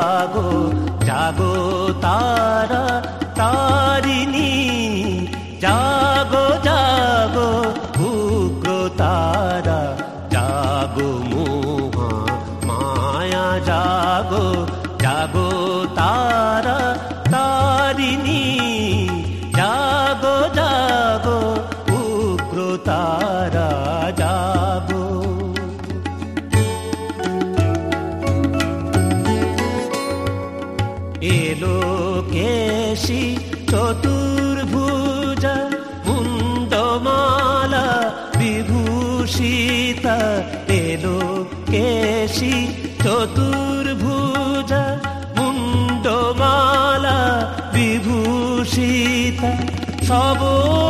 জাগো জাগো তারা তারিণী, জাগো জাগো উগ্র তারা, জাগো মোহা মায়া, জাগো জাগো তারা তারিণী, জাগো জাগো উগ্র তারা, জাগো। এলো কেশি চতুর্ভুজা, মুন্ডমালা বিভূষিতা, এলো কেশি চতুর্ভুজা, মুন্ডমালা বিভূষিতা, সব